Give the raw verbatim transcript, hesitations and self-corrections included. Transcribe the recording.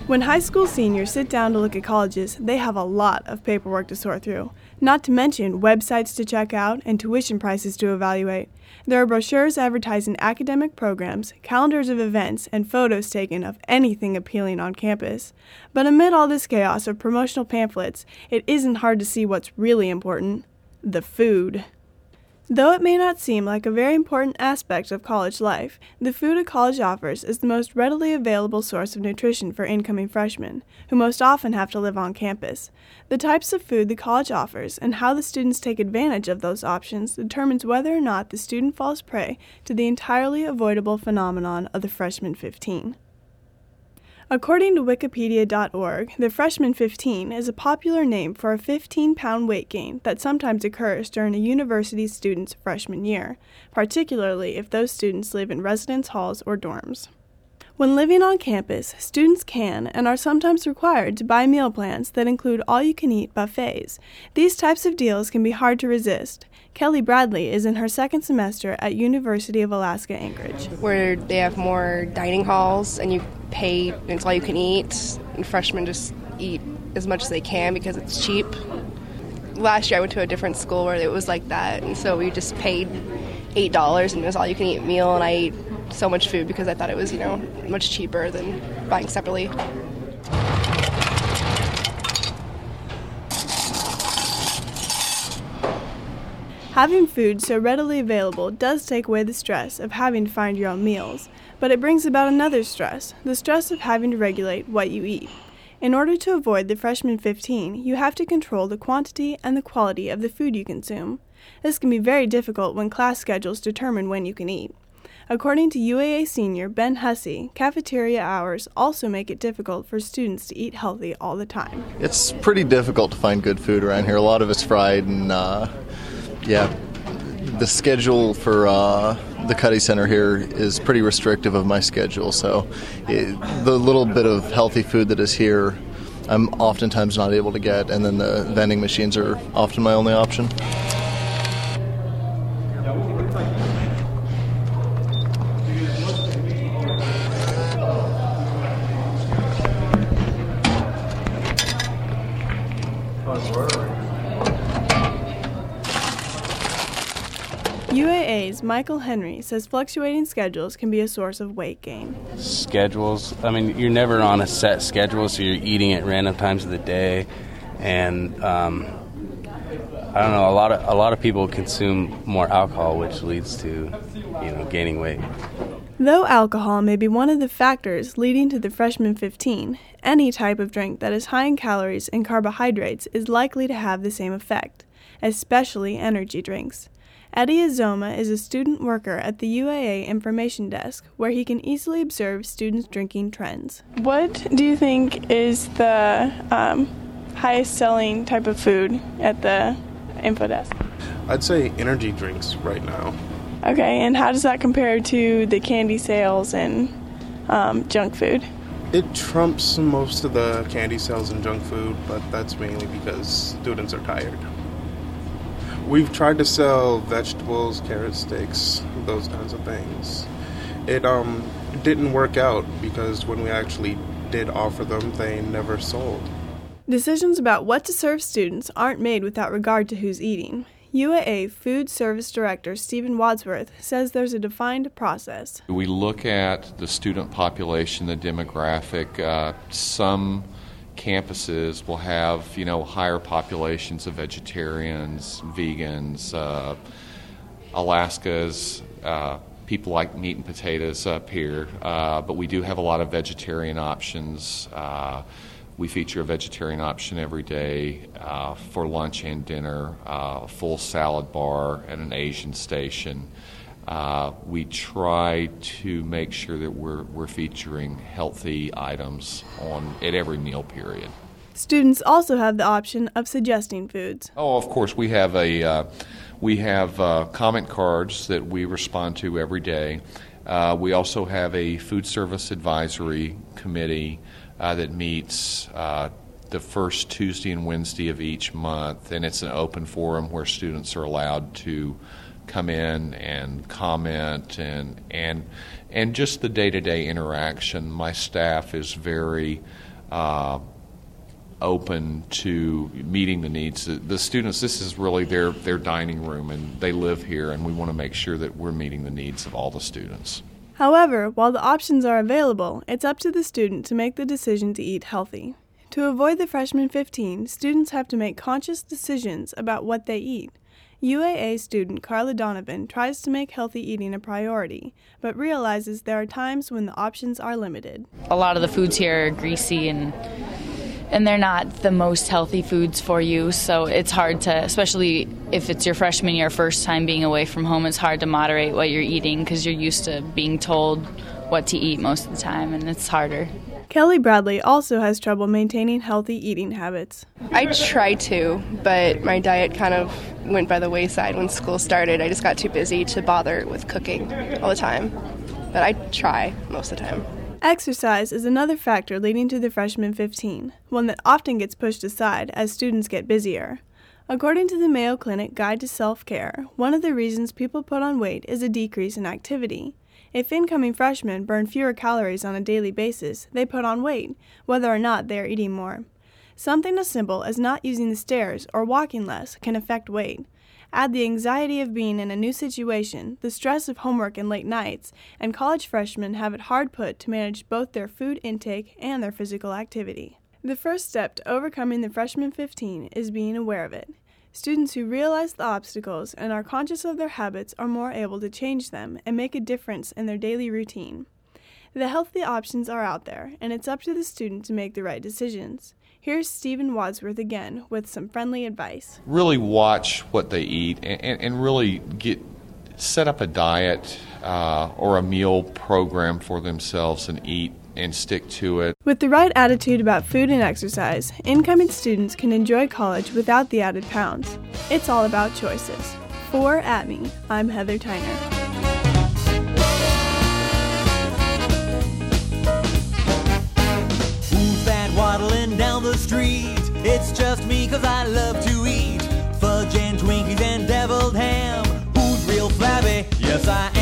When high school seniors sit down to look at colleges, they have a lot of paperwork to sort through, not to mention websites to check out and tuition prices to evaluate. There are brochures advertising academic programs, calendars of events, and photos taken of anything appealing on campus. But amid all this chaos of promotional pamphlets, it isn't hard to see what's really important: the food. Though it may not seem like a very important aspect of college life, the food a college offers is the most readily available source of nutrition for incoming freshmen, who most often have to live on campus. The types of food the college offers and how the students take advantage of those options determines whether or not the student falls prey to the entirely avoidable phenomenon of the freshman fifteen. According to Wikipedia dot org, the freshman fifteen is a popular name for a fifteen-pound weight gain that sometimes occurs during a university student's freshman year, particularly if those students live in residence halls or dorms. When living on campus, students can and are sometimes required to buy meal plans that include all-you-can-eat buffets. These types of deals can be hard to resist. Kelly Bradley is in her second semester at University of Alaska Anchorage, where they have more dining halls and you pay and it's all you can eat, and freshmen just eat as much as they can because it's cheap. Last year I went to a different school where it was like that, and so we just paid eight dollars and it was all you can eat meal, and I ate so much food because I thought it was, you know, much cheaper than buying separately. Having food so readily available does take away the stress of having to find your own meals, but it brings about another stress, the stress of having to regulate what you eat. In order to avoid the freshman fifteen, you have to control the quantity and the quality of the food you consume. This can be very difficult when class schedules determine when you can eat. According to U A A senior Ben Hussey, cafeteria hours also make it difficult for students to eat healthy all the time. It's pretty difficult to find good food around here. A lot of it's fried, and uh, yeah, the schedule for uh, the Cuddy Center here is pretty restrictive of my schedule, so it, the little bit of healthy food that is here, I'm oftentimes not able to get, and then the vending machines are often my only option. U A A's Michael Henry says fluctuating schedules can be a source of weight gain. Schedules, I mean, you're never on a set schedule, so you're eating at random times of the day, and um, I don't know, a lot of a lot of people consume more alcohol, which leads to, you know, gaining weight. Though alcohol may be one of the factors leading to the freshman fifteen, any type of drink that is high in calories and carbohydrates is likely to have the same effect, especially energy drinks. Eddie Azoma is a student worker at the U A A information desk, where he can easily observe students' drinking trends. What do you think is the um, highest selling type of food at the info desk? I'd say energy drinks right now. Okay, and how does that compare to the candy sales and um, junk food? It trumps most of the candy sales and junk food, but that's mainly because students are tired. We've tried to sell vegetables, carrot sticks, those kinds of things. It um didn't work out because when we actually did offer them, they never sold. Decisions about what to serve students aren't made without regard to who's eating. U A A Food Service Director Stephen Wadsworth says there's a defined process. We look at the student population, the demographic. Uh, some campuses will have, you know, higher populations of vegetarians, vegans. Uh, Alaska's uh, people like meat and potatoes up here, uh, but we do have a lot of vegetarian options. Uh, we feature a vegetarian option every day uh, for lunch and dinner, uh, a full salad bar, and an Asian station. Uh, we try to make sure that we're we're featuring healthy items on at every meal period. Students also have the option of suggesting foods. Oh, of course, we have a uh, we have uh, comment cards that we respond to every day. Uh, we also have a food service advisory committee uh, that meets uh, the first Tuesday and Wednesday of each month, and it's an open forum where students are allowed to come in and comment and and and just the day-to-day interaction. My staff is very uh, open to meeting the needs. The, the students, this is really their, their dining room, and they live here, and we want to make sure that we're meeting the needs of all the students. However, while the options are available, it's up to the student to make the decision to eat healthy. To avoid the Freshman fifteen, students have to make conscious decisions about what they eat. U A A student Carla Donovan tries to make healthy eating a priority, but realizes there are times when the options are limited. A lot of the foods here are greasy and and they're not the most healthy foods for you, so it's hard to, especially if it's your freshman year, first time being away from home, it's hard to moderate what you're eating because you're used to being told what to eat most of the time, and it's harder. Kelly Bradley also has trouble maintaining healthy eating habits. I try to, but my diet kind of went by the wayside when school started. I just got too busy to bother with cooking all the time, but I try most of the time. Exercise is another factor leading to the Freshman fifteen, one that often gets pushed aside as students get busier. According to the Mayo Clinic Guide to Self-Care, one of the reasons people put on weight is a decrease in activity. If incoming freshmen burn fewer calories on a daily basis, they put on weight, whether or not they are eating more. Something as simple as not using the stairs or walking less can affect weight. Add the anxiety of being in a new situation, the stress of homework and late nights, and college freshmen have it hard put to manage both their food intake and their physical activity. The first step to overcoming the Freshman fifteen is being aware of it. Students who realize the obstacles and are conscious of their habits are more able to change them and make a difference in their daily routine. The healthy options are out there, and it's up to the student to make the right decisions. Here's Stephen Wadsworth again with some friendly advice. Really watch what they eat and, and, and really get set up a diet uh, or a meal program for themselves and eat and stick to it. With the right attitude about food and exercise, incoming students can enjoy college without the added pounds. It's all about choices. For At Me, I'm Heather Tyner. Waddling down the street, it's just me 'cause I love to eat fudge and Twinkies and deviled ham. Who's real flabby? Yes, I